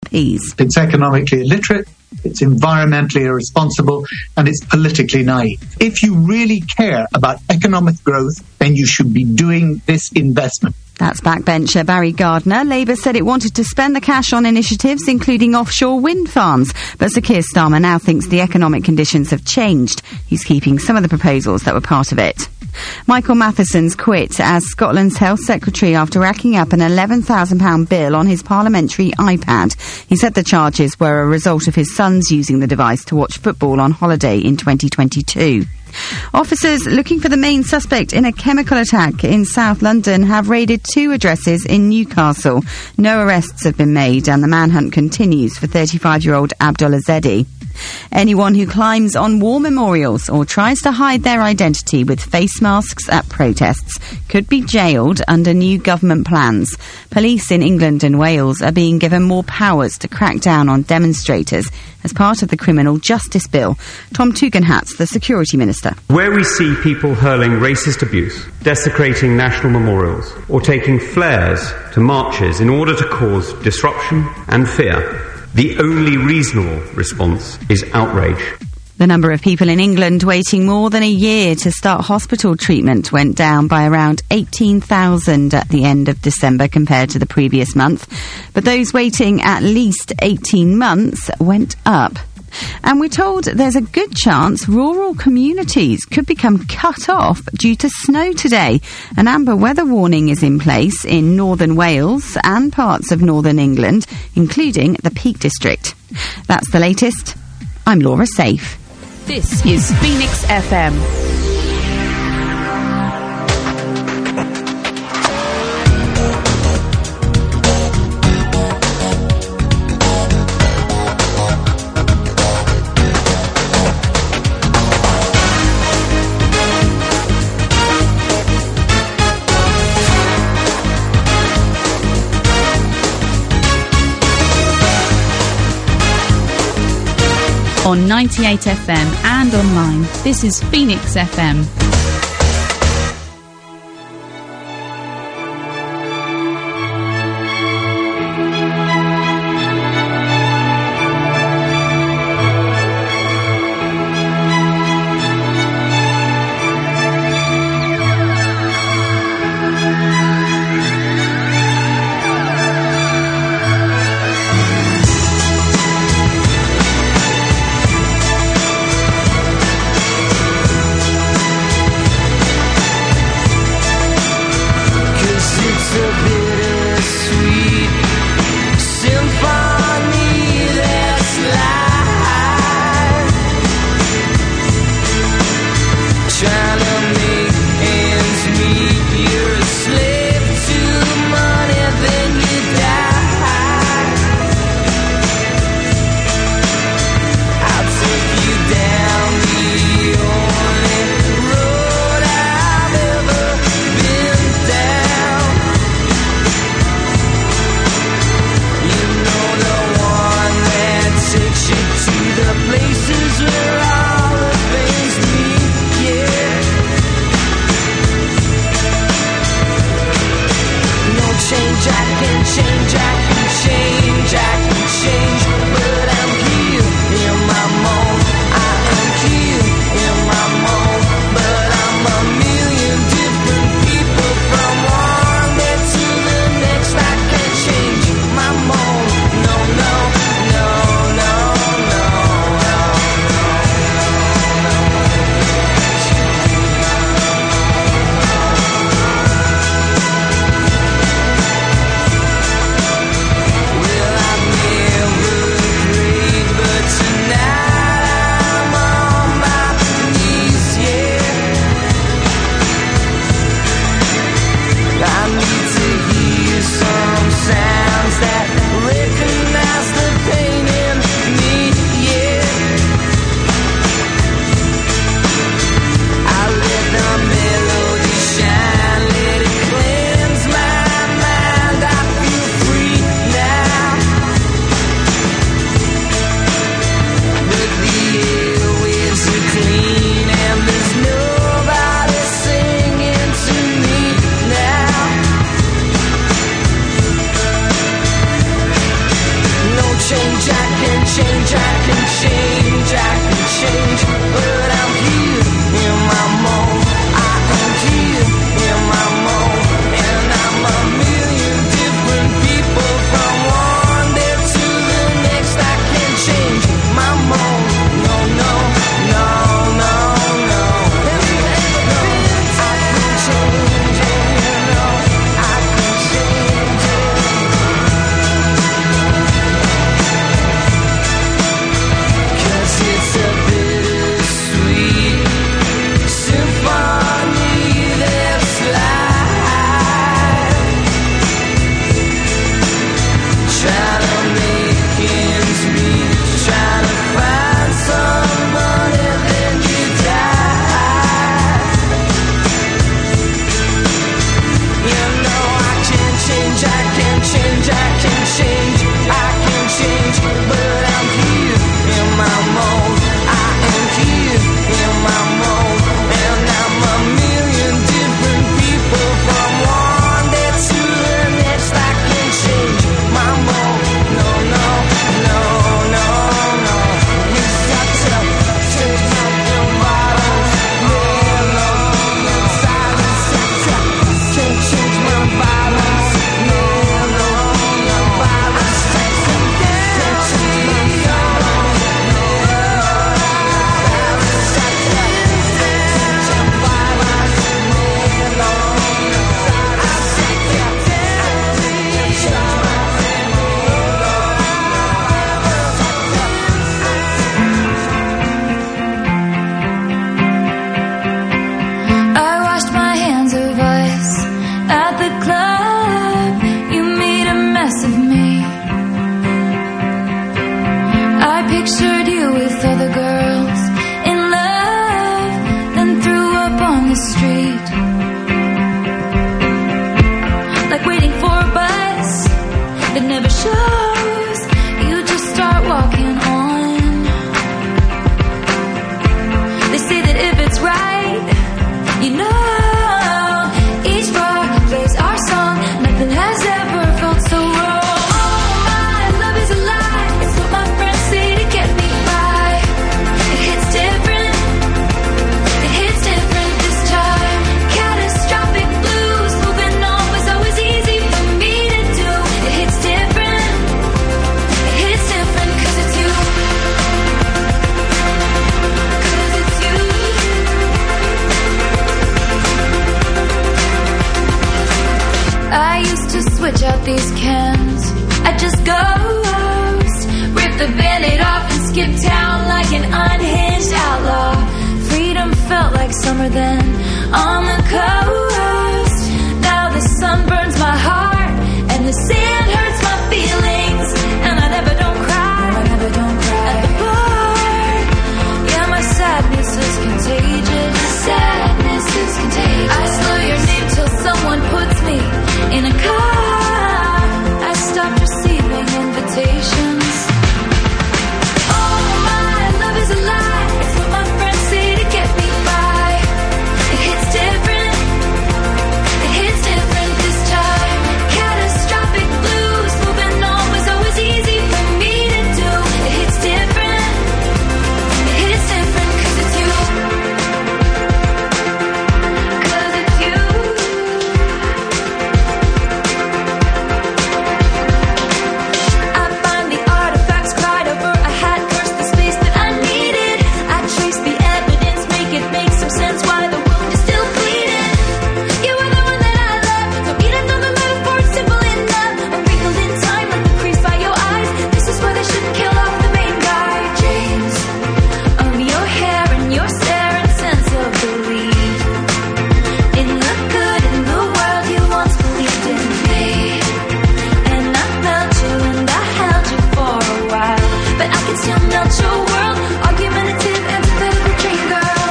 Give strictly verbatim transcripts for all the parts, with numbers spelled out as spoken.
P's. It's economically illiterate, it's environmentally irresponsible, and it's politically naive. If you really care about economic growth, then you should be doing this investment. That's backbencher Barry Gardiner. Labour said it wanted to spend the cash on initiatives including offshore wind farms. But Sir Keir Starmer now thinks the economic conditions have changed. He's keeping some of the proposals that were part of it. Michael Matheson's quit as Scotland's Health Secretary after racking up an eleven thousand pounds bill on his parliamentary iPad. He said the charges were a result of his sons using the device to watch football on holiday in twenty twenty-two. Officers looking for the main suspect in a chemical attack in South London have raided two addresses in Newcastle. No arrests have been made and the manhunt continues for thirty-five-year-old Abdullah Zedi. Anyone who climbs on war memorials or tries to hide their identity with face masks at protests could be jailed under new government plans. Police in England and Wales are being given more powers to crack down on demonstrators as part of the Criminal Justice Bill. Tom Tugendhat's the Security Minister. Where we see people hurling racist abuse, desecrating national memorials, or taking flares to marches in order to cause disruption and fear, the only reasonable response is outrage. The number of people in England waiting more than a year to start hospital treatment went down by around eighteen thousand at the end of December compared to the previous month. But those waiting at least eighteen months went up. And we're told there's a good chance rural communities could become cut off due to snow today. An amber weather warning is in place in northern Wales and parts of northern England, including the Peak District. That's the latest. I'm Laura Safe. This is Phoenix F M. On ninety-eight F M and online, this is Phoenix F M. change, I can change, I can change, I can change, but I'm here in my mold. I am here in my mold, and I'm a million different people from one day to the next. I can change my mold. No, no, no, no, no. No, I can change it, you know. I can change it. 'Cause it's a bittersweet symphony that's life. Try to make ends meet, try to find some money, then you die. You know I can change, I can change, I can change, I can change, but I'm here in my mold. I am here in my mold, and I'm a million different people from one day to the next. I can change my mold. No, no, no, no, no. You got to change my bottles. Man, no, no. Silence, can't change my bottles. Man, no, no. Violence, can't change my I washed my hands of ice at the club. You made a mess of me. I pictured you with other girls in love, then threw up on the street. Like waiting for a bus that never shows. You just start walking on. They say that if it's right, you know, each bar plays our song. Nothing has ever felt so wrong. Oh, my love is a lie. It's what my friends say to get me by. It hits different. It hits different this time. Catastrophic blues. Moving on was always easy for me to do. It hits different. It hits different 'cause it's you. 'Cause it's you. I used to switch out these cans. I just ghost, rip the band-aid off and skip town like an unhinged outlaw. Freedom felt like summer then on the coast. Now the sun burns my heart and the sand hurts my feelings, and I never don't cry. I never don't cry at the bar. Yeah, my sadness is contagious. Sadness is contagious. I slow your name till someone puts me in a car. I stopped receiving invitations. Oh, my love is a lie. It's what my friends say to get me by. It hits different. It hits different this time. Catastrophic blues. Moving on was always easy for me to do. It hits different. It hits different 'cause it's you. 'Cause it's you. I find the artifacts cried over. I had cursed the space that I needed. I trace the evidence, make it make some sense why the wound is still bleeding. You were the one that I loved. Don't need another metaphor, it's simple enough. I'm wrinkled in time like the crease by your eyes. This is why they shouldn't kill off the main guy. James, of your hair and your stare and sense of belief. Didn't look good in the world you once believed in me. And I felt you and I held you for a while, but I can still melt your world. Argumentative, empathetic, dream girl.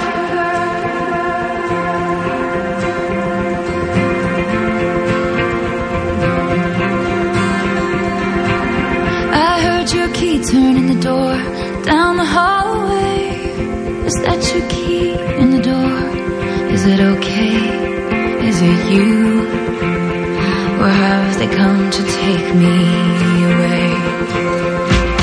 I heard your key turn in the door down the hallway. Is that your key in the door? Is it okay? Is it you? Or have they come to take me away?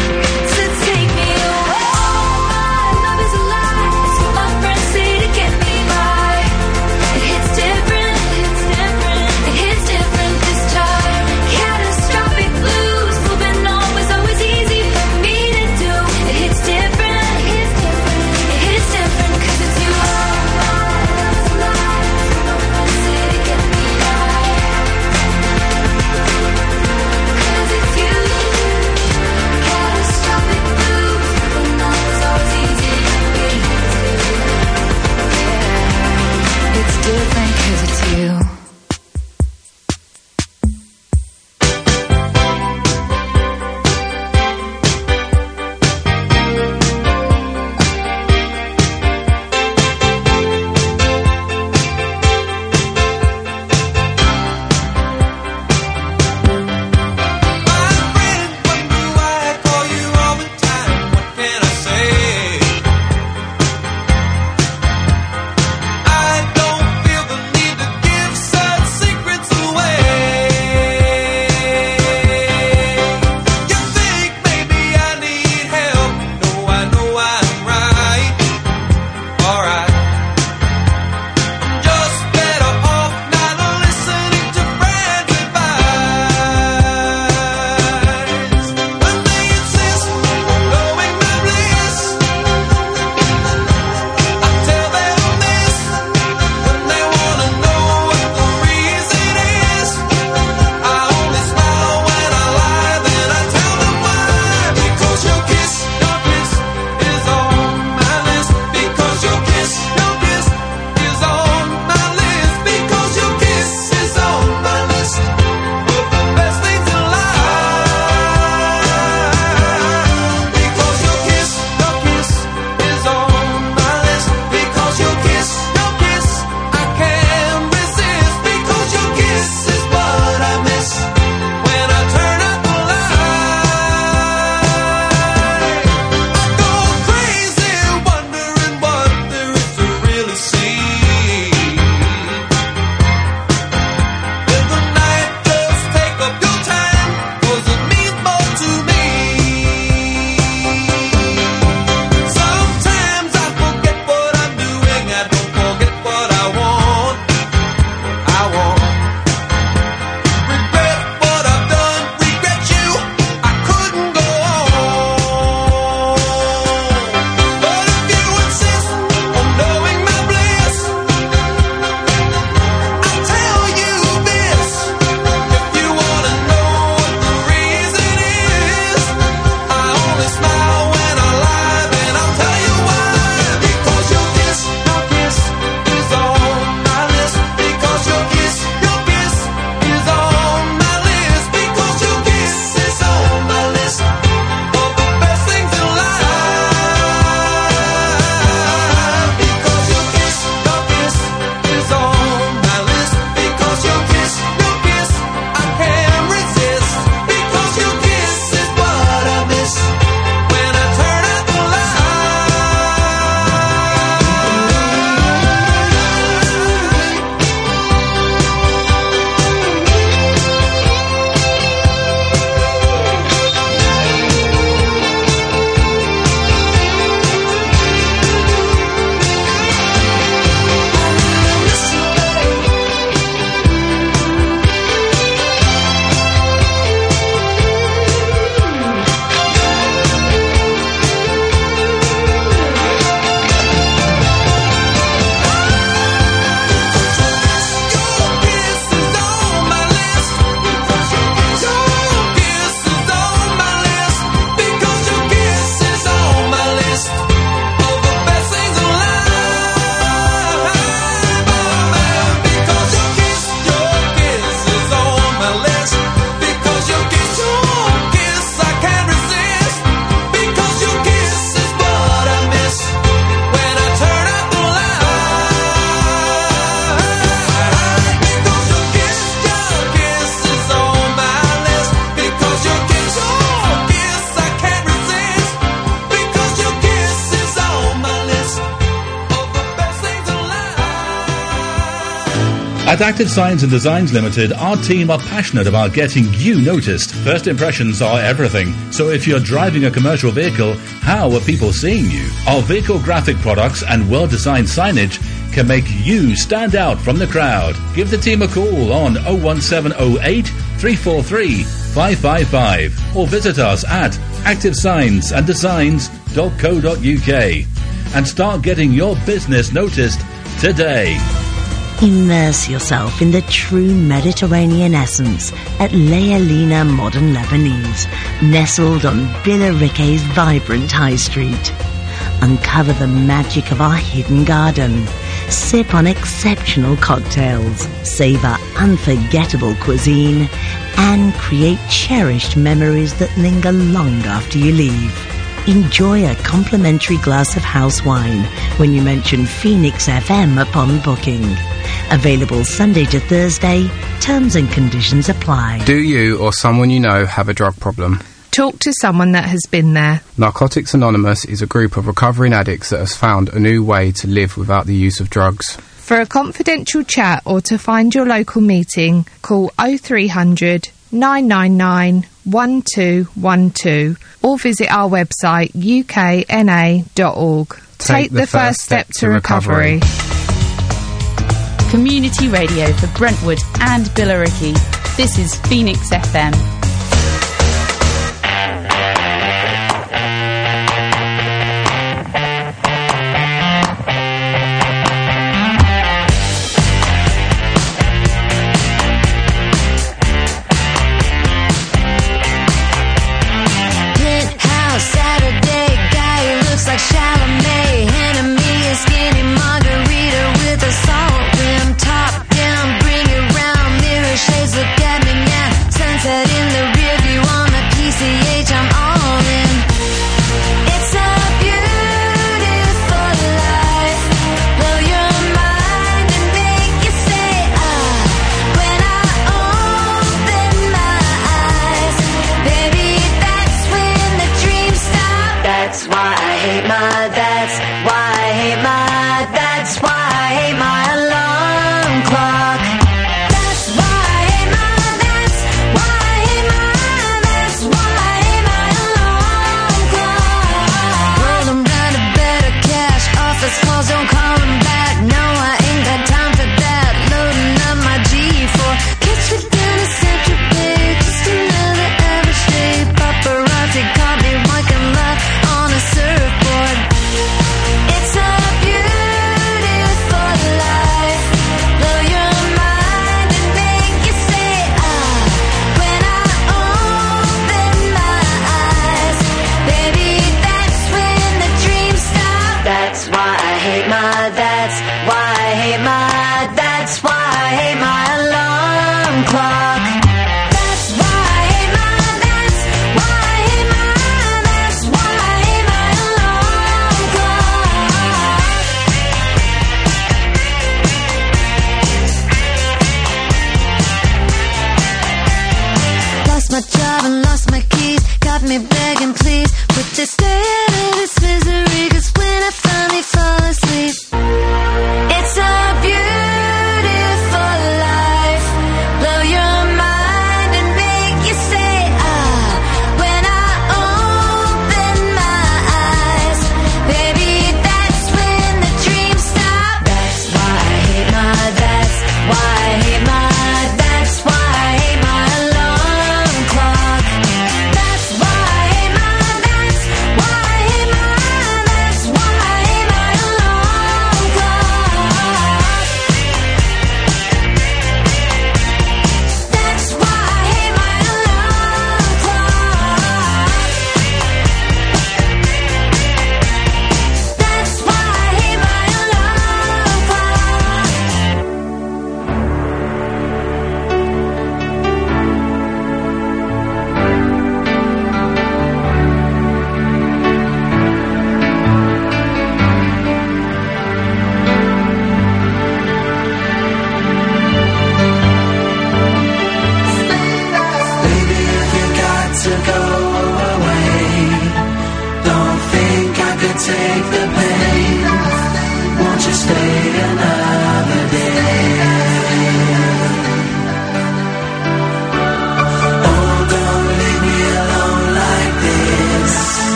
At Active Signs and Designs Limited, our team are passionate about getting you noticed. First impressions are everything. So if you're driving a commercial vehicle, how are people seeing you? Our vehicle graphic products and well-designed signage can make you stand out from the crowd. Give the team a call on oh one seven oh eight, three four three, five five five or visit us at active signs and designs dot co dot uk and start getting your business noticed today. Immerse yourself in the true Mediterranean essence at Lealina Modern Lebanese, nestled on Billericay's vibrant high street. Uncover the magic of our hidden garden. Sip on exceptional cocktails, savor unforgettable cuisine, and create cherished memories that linger long after you leave. Enjoy a complimentary glass of house wine when you mention Phoenix F M upon booking. Available Sunday to Thursday. Terms and conditions apply. Do you or someone you know have a drug problem? Talk to someone that has been there. Narcotics Anonymous is a group of recovering addicts that has found a new way to live without the use of drugs. For a confidential chat or to find your local meeting, call oh three hundred, nine nine nine, one two one two or visit our website u k n a dot org. Take, Take the, the first step, step to recovery. recovery. Community radio for Brentwood and Billericay. This is Phoenix F M.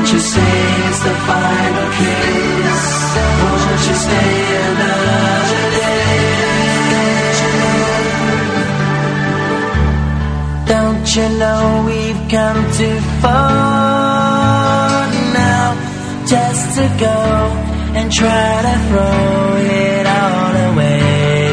Won't you say it's the final kiss? Won't you stay another day? Don't you know we've come too far now just to go and try to throw it all away?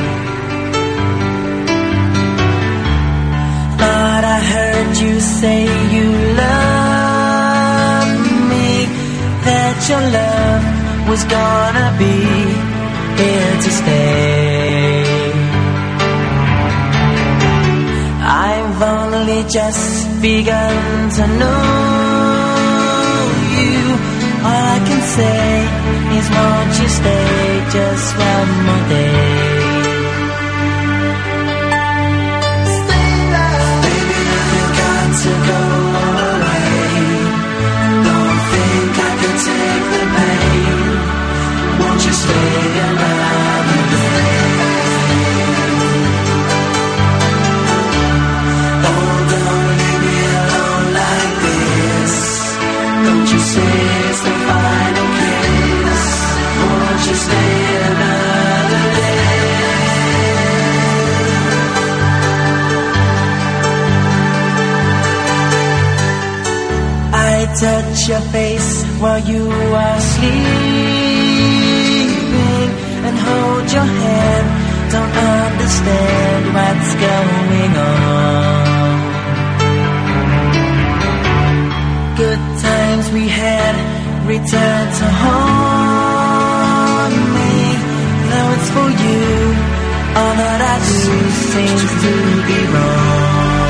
Thought I heard you say you love me, that your love was gonna be here to stay. I've only just begun to know you. All I can say is won't you stay just one more day? Stay there. Baby, I've got to go away. Don't think I can take the pain. Won't you stay another day? Oh, don't leave me alone like this. Don't you say it's the final kiss? Won't you stay another day? I touch your face while you are sleeping and hold your hand. Don't understand what's going on. Good times we had return to haunt me. Though it's for you, all that I do seems to be wrong.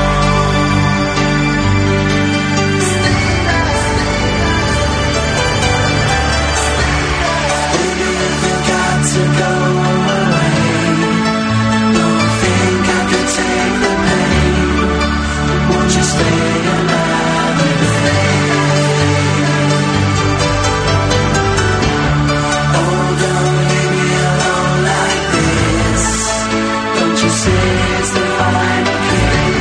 Baby, I've got to go away. Don't think I can take the pain. Won't you stay another day? Oh, don't leave me alone like this. Don't you say it's the final kiss?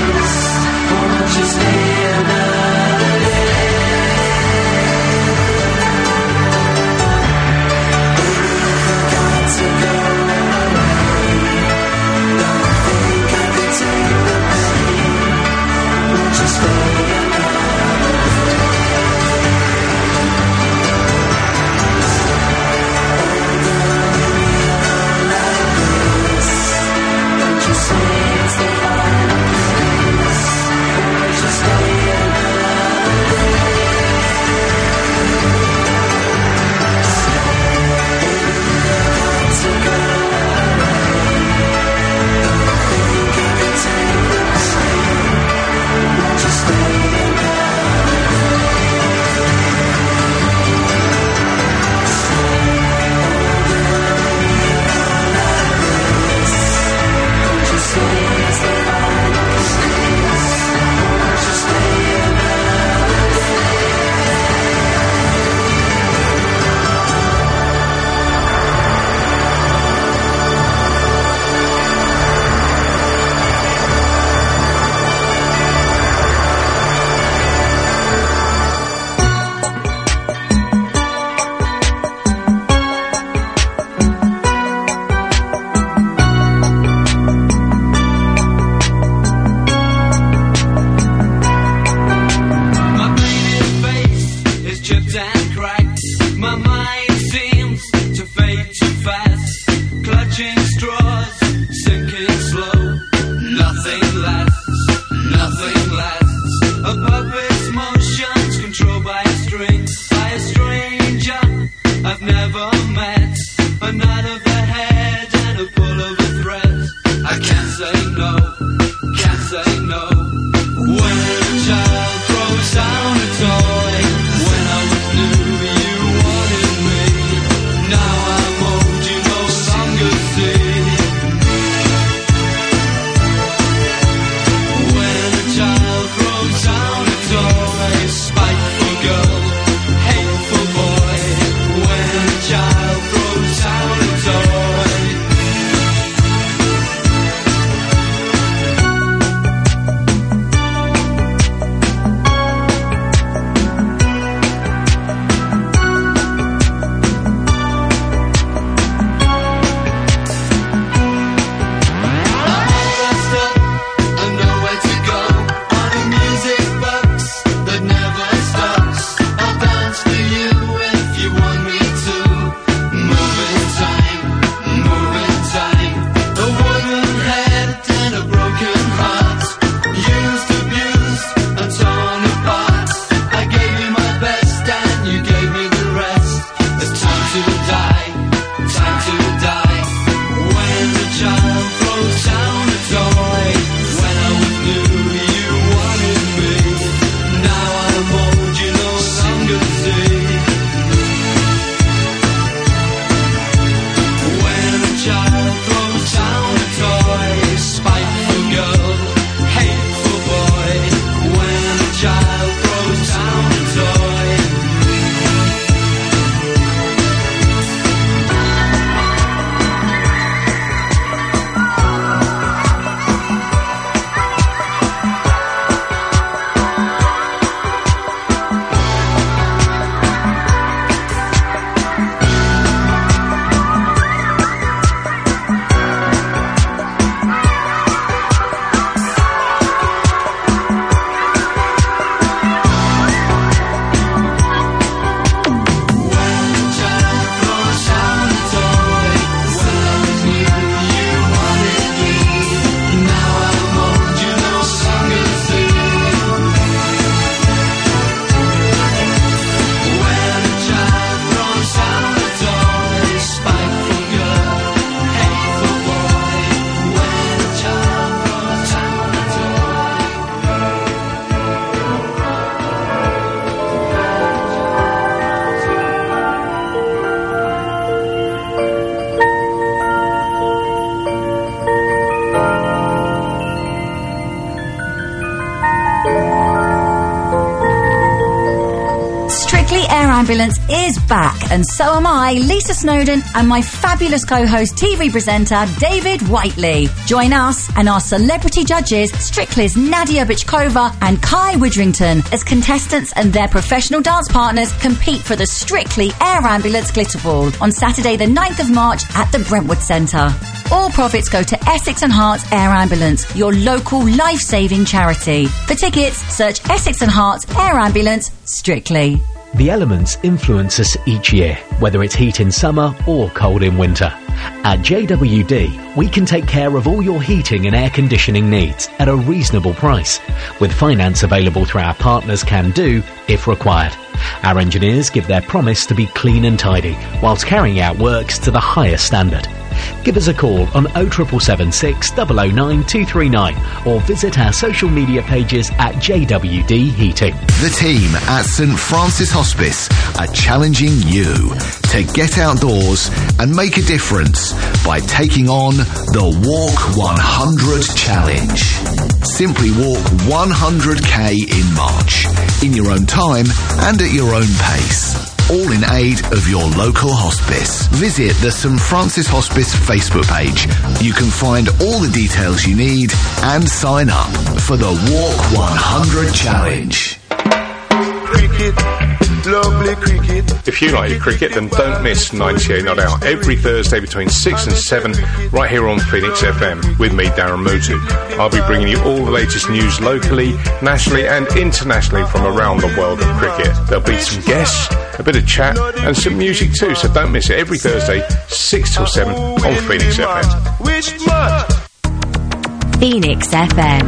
Strictly Air Ambulance is back, and so am I, Lisa Snowdon, and my fabulous co-host, T V presenter, David Whiteley. Join us and our celebrity judges, Strictly's Nadia Bichkova and Kai Widrington, as contestants and their professional dance partners compete for the Strictly Air Ambulance Glitter Ball on Saturday the ninth of March at the Brentwood Centre. All profits go to Essex and Hearts Air Ambulance, your local life-saving charity. For tickets, search Essex and Hearts Air Ambulance Strictly. The elements influence us each year, whether it's heat in summer or cold in winter. At J W D, we can take care of all your heating and air conditioning needs at a reasonable price, with finance available through our partners Can Do if required. Our engineers give their promise to be clean and tidy, whilst carrying out works to the highest standard. Give us a call on oh seven seven six, zero zero nine two three nine or visit our social media pages at J W D Heating. The team at St Francis Hospice are challenging you to get outdoors and make a difference by taking on the Walk one hundred Challenge. Simply walk one hundred k in March, in your own time and at your own pace. All in aid of your local hospice. Visit the St Francis Hospice Facebook page. You can find all the details you need and sign up for the Walk one hundred Challenge. Cricket, lovely cricket. If you like your cricket, then don't miss ninety-eight Not Out every Thursday between six and seven right here on Phoenix F M with me, Darren Mutu. I'll be bringing you all the latest news locally, nationally and internationally from around the world of cricket. There'll be some guests, a bit of chat and some music too, so don't miss it every Thursday six till seven on Phoenix F M. Phoenix F M.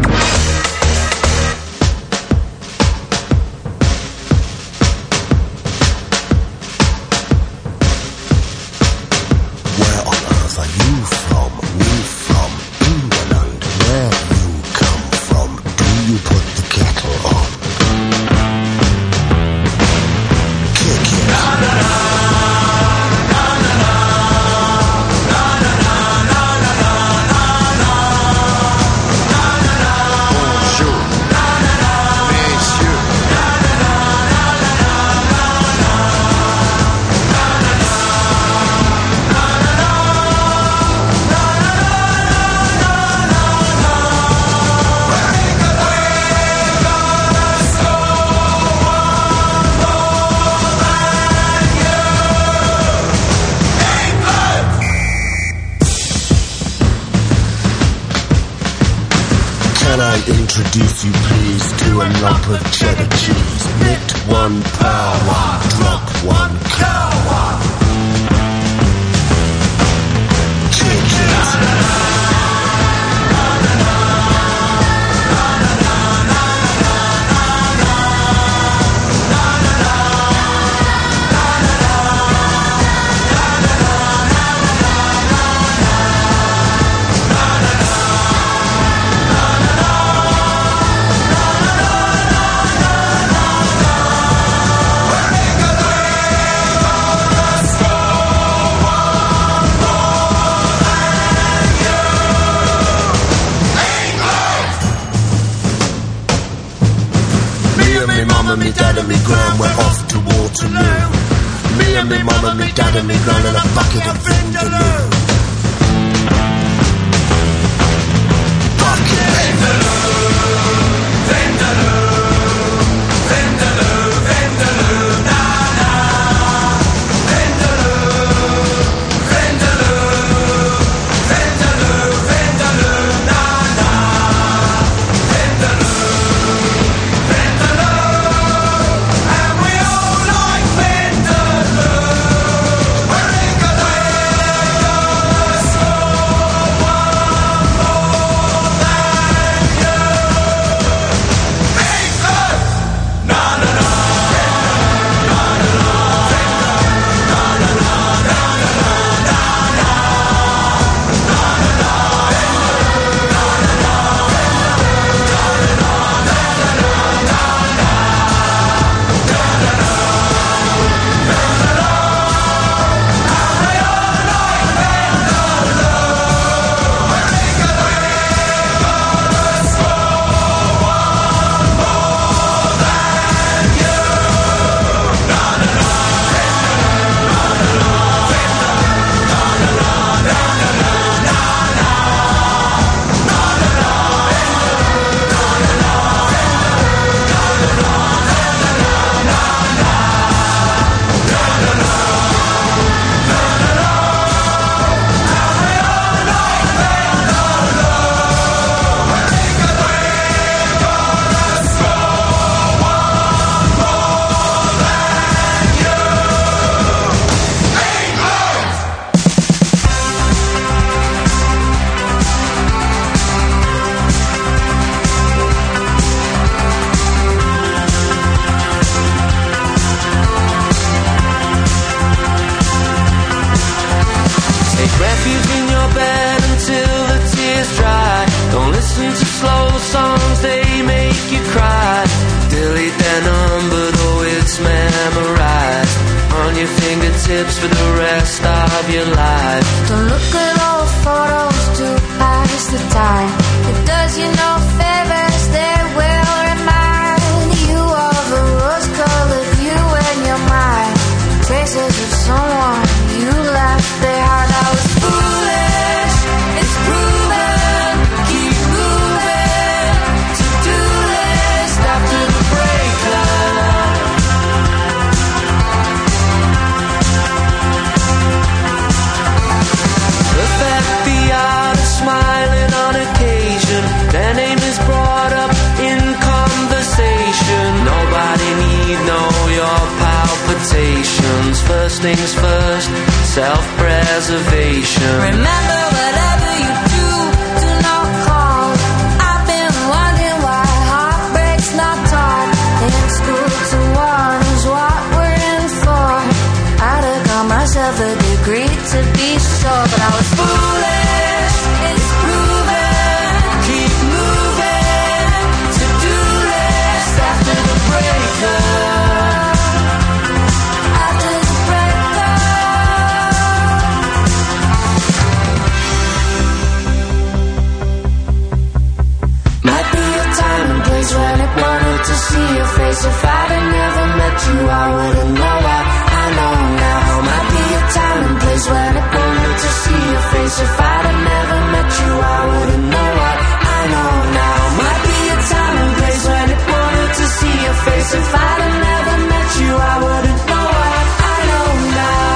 Introduce you please to a lump of cheddar cheese. Knit one power, drop one cow. Chicken. Me dad and me gran, we're off to Waterloo. Me and me mum and me dad and me gran and a bucket of Vindaloo. Bucket Vindaloo, Vindaloo, Vindaloo, Vindaloo, na na. Vindaloo, Vindaloo, Vindaloo, Vindaloo, na na. Vindaloo. Refuge in your bed until the tears dry. Don't listen to slow songs, they make you cry. Delete their number, though it's memorized on your fingertips for the rest of your life. Don't look at old photos to pass the time. It does you no favors, they will remind you of a rose-colored view in your mind. Traces of someone you left behind. I was foolish, it's proven. Keep moving, to-do list after the breakup. Perfect the art of smiling on occasion. Their name is brought up in conversation. Nobody need know your palpitations. First things first, self-preservation. Remember, whatever you do, do not call. I've been wondering why heartbreak's not taught in school. To one is what we're in for. I'd have got myself a degree to be sure, but I was foolish. It's proven. Keep moving. To-do list after the breakup. After the breakup. Might be a time and place when it wanted to see your face. If I'd have never met you, I wouldn't know why. I know now. Might be a time and place when it wanted to see your face. If I'd have never met you, I wouldn't know why. I know now. Might be a time and place when it wanted to see your face. If I'd have never met you, I wouldn't know why. I know now.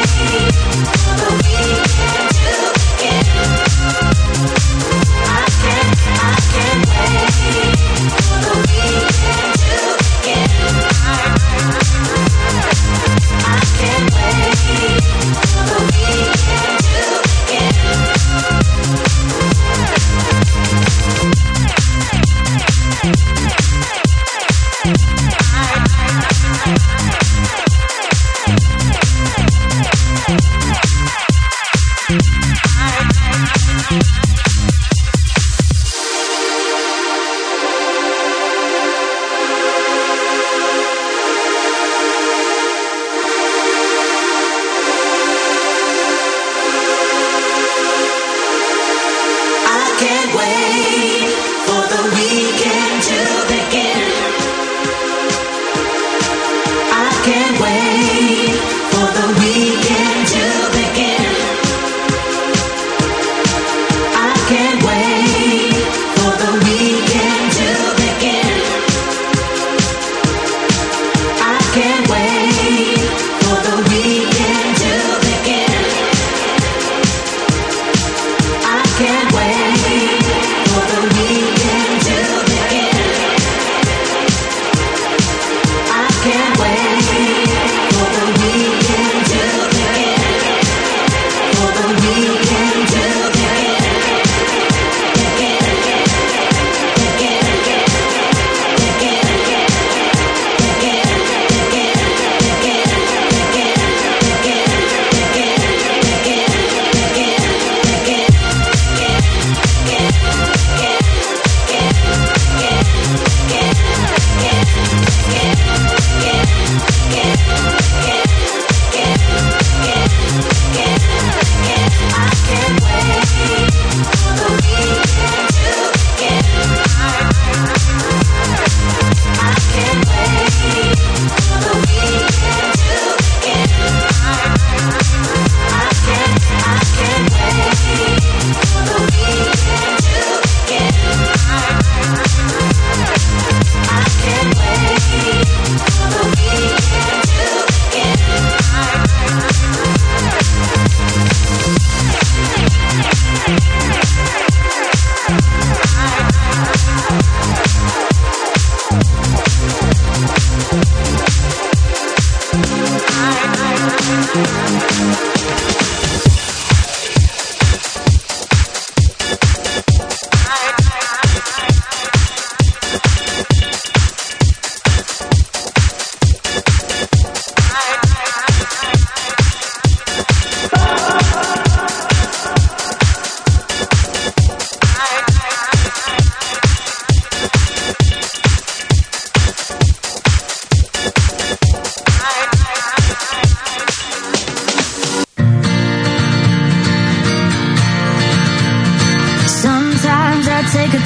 I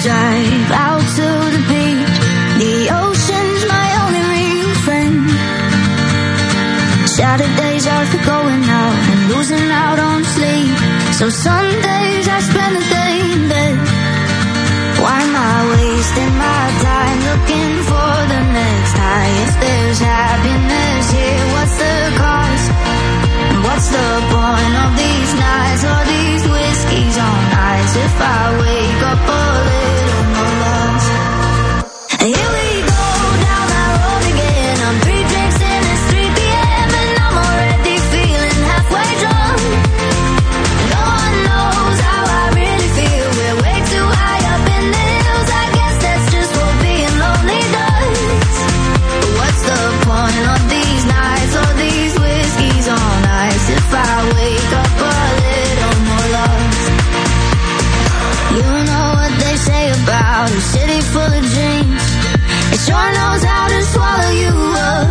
drive out to the beach. The ocean's my only real friend. Saturdays are for going out and losing out on sleep. So Sundays I spend the day in bed. Why am I wasting my time looking for the next high? If there's happiness here, what's the cost? And what's the point of these nights or these whiskeys on ice? If I wake up a little more lost. Here we go down that road again. I'm three drinks in, it's three p.m. and I'm already feeling halfway drunk. No one knows how I really feel. We're way too high up in the hills. I guess that's just what being lonely does. But what's the point of these nights or these whiskeys on ice? If I wake up a little more lost. You know what they say about a city full of dreams. It sure knows how to swallow you up.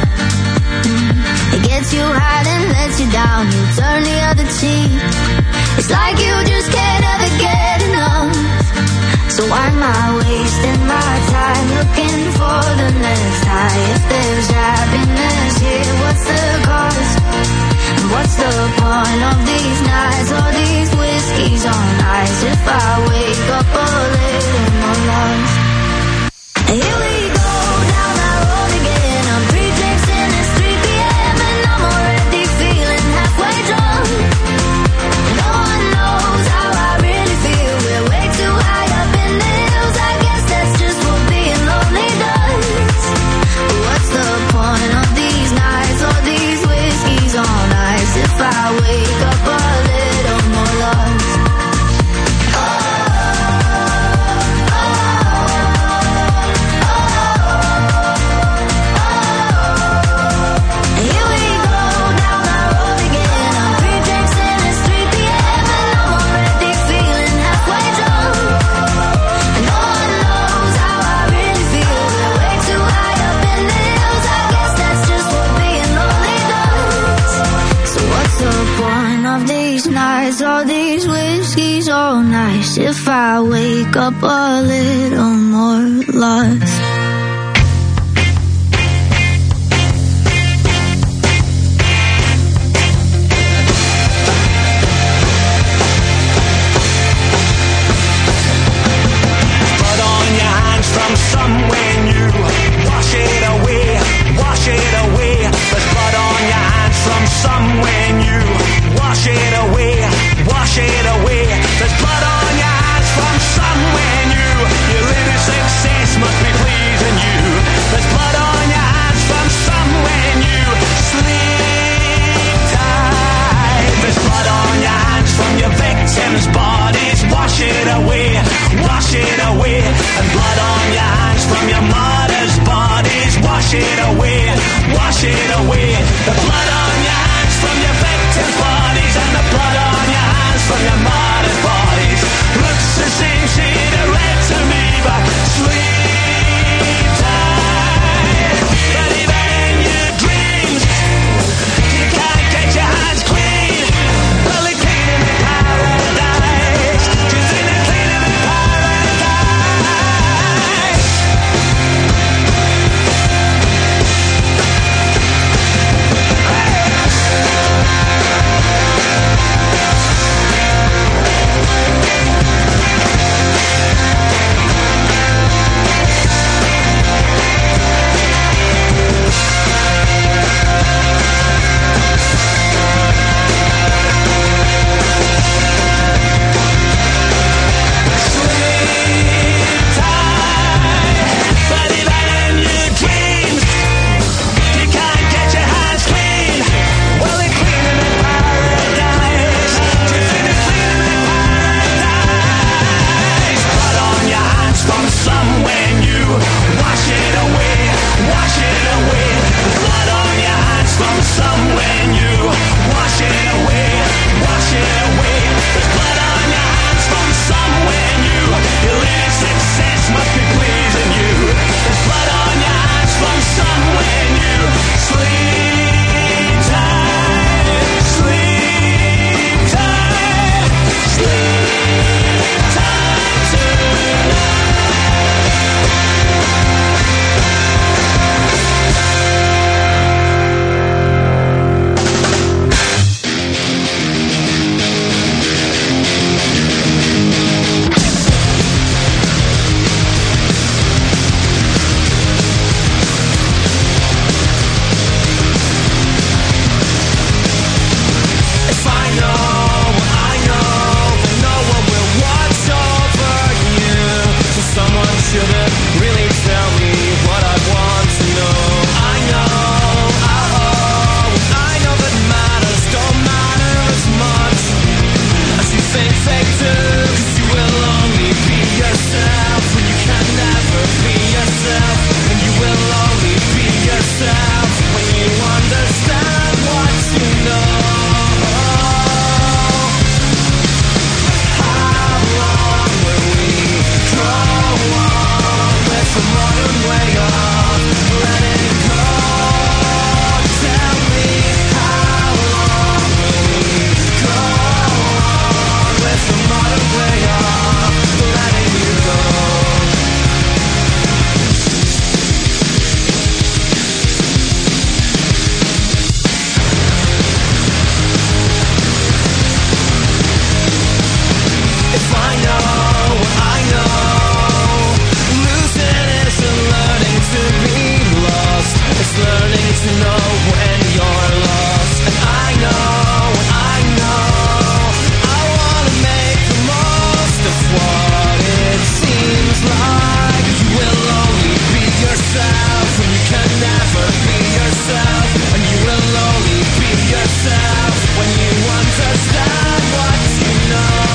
It gets you high and lets you down. You turn the other cheek. It's like you just can't ever get enough. So why am I wasting my time looking for the next high? If there's happiness here, what's the cost? And what's the point of these nights or these whiskeys on ice? If I wake up a little more lost. Here we go down that road again. I'm three drinks in, it's three p.m. and I'm already feeling halfway drunk. No one knows how I really feel. We're way too high up in the hills. I guess that's just what being lonely does. But what's the point of these nights or these whiskeys on ice? If I wake up a little more lost. All these whiskeys all nice. If I wake up a little more lost. Blood on your hands from somewhere new. Wash it away, wash it away. There's blood on your hands from somewhere new. Wash it away, wash it away. There's blood on your hands from somewhere new. Your inner success must be pleasing just learning to know when you're lost. And I know, I know, I wanna make the most of what it seems like. You will only be yourself when you can never be yourself. And you will only be yourself when you understand what you know.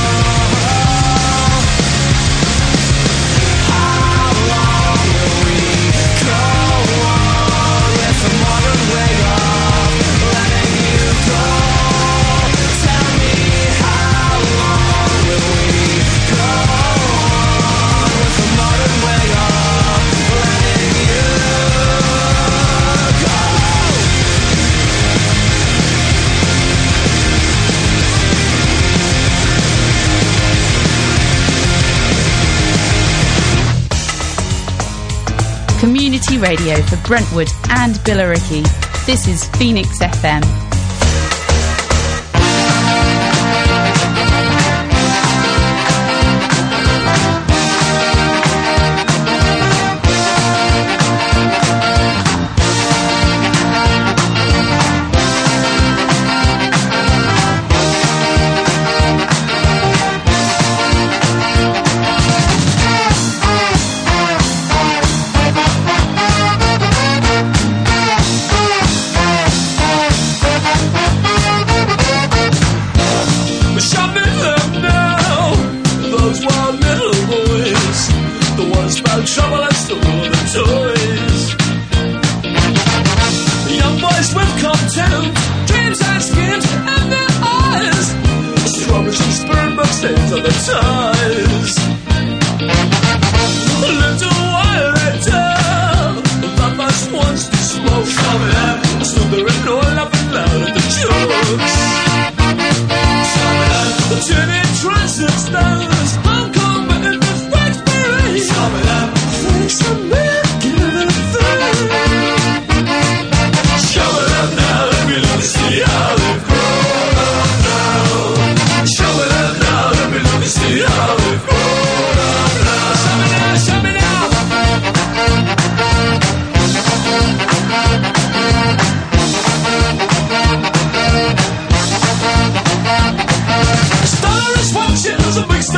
How long will we go on with the modern way of letting you go? Tell me, how long will we go on with the modern way of letting you go? Community radio for Brentwood and Billericay. This is Phoenix F M. Shop it up now. Those wild little boys, the ones about trouble and stole the toys. Young boys with contempt, dreams and schemes in their eyes. Strawberries and spirit books stains on their ties. Lived a while later, the first ones to smoke. Stood there and all laughing loud at the jokes. Turning transistors, I'm combating the French parade. Thanks to me, give it a thing. Show it up now, let me look and see how they've grown up now. Show it up now, let me look and see how they've grown up now. Show me now, show me now. Starless watches, a big star.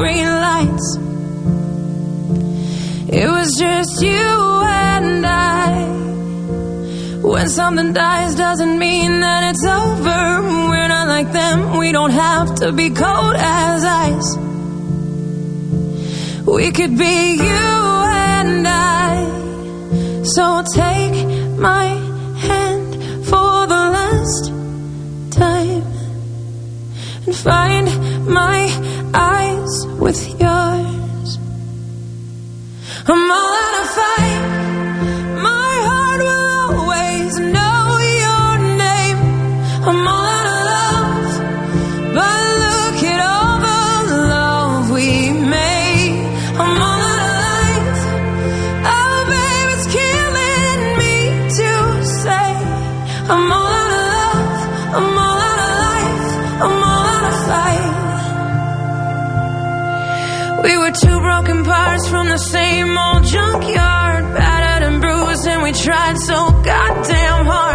green lights. It was just you and I. When something dies doesn't mean that it's over. We're not like them, we don't have to be cold as ice. We could be you and I. So take my hand for the last time and find my eyes with yours. I'm all out of fight. My heart will always know your name. I'm all out of love, but look at all the love we made. I'm all out of life. Oh, babe, it's killing me to say. I'm all out of love. I'm all out of life. I'm all out of fight. We were two broken parts from the same old junkyard, battered and bruised, and we tried so goddamn hard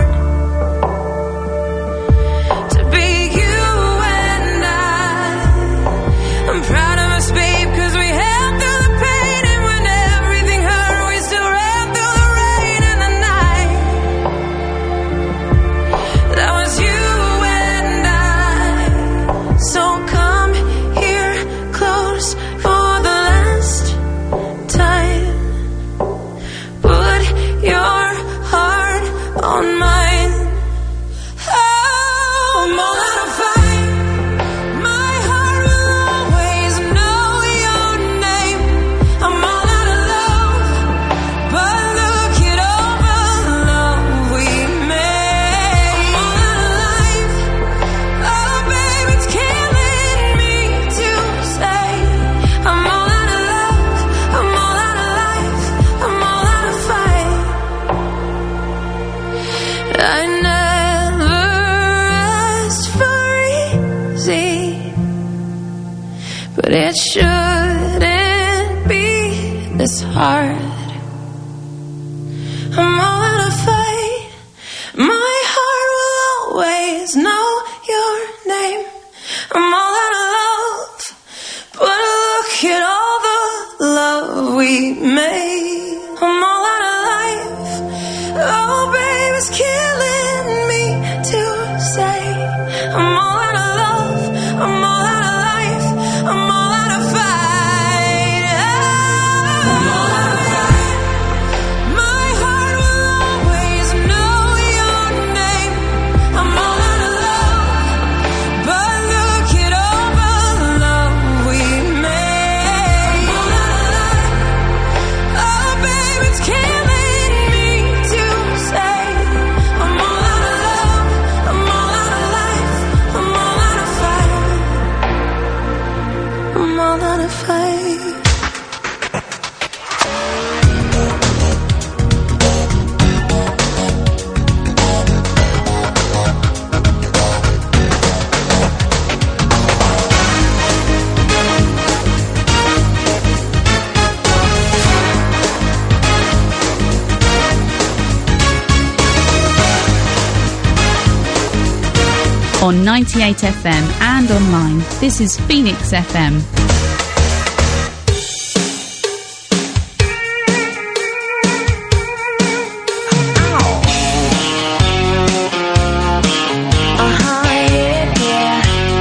to be you and I. I'm proud of us, babe, cause we held through the pain, and when everything hurt, we still ran through the rain and the night. That was you and I. So come here close for the last time. Put your heart on mine. Oh, I'm all out of fight. My heart will always know your name. I'm all out of love, but look at all the love we made. I'm all out of life. Oh, babe, it's killing me to say. I'm all out of love. I'm all out of life. I'm all out of fight. I never asked for easy, but it shouldn't be this hard. I'm all out of fight. My heart will always know your name. I'm all out of love, but look at all the love we made. I'm all out of life. Oh, babe, it's killing me to say. I'm all out of love. I'm all out of life. I'm all out of fight. I'm all out of fight. My heart will always know your name. I'm all out of love, but look at all the love we made. I'm all out of life. Oh, babe, it's killing me to say. I'm all out of love. I'm all out of life. I'm all out of fight. I'm all out of fight. On ninety-eight F M and online, this is Phoenix F M. Uh-huh, yeah, yeah.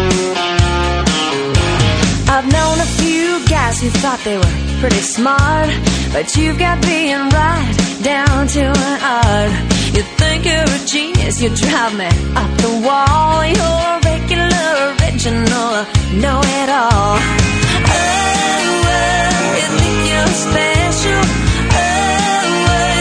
I've known a few guys who thought they were pretty smart, but you've got being right down to an art. You think you're a genius, you drive me up the wall. You're regular, original, know it all.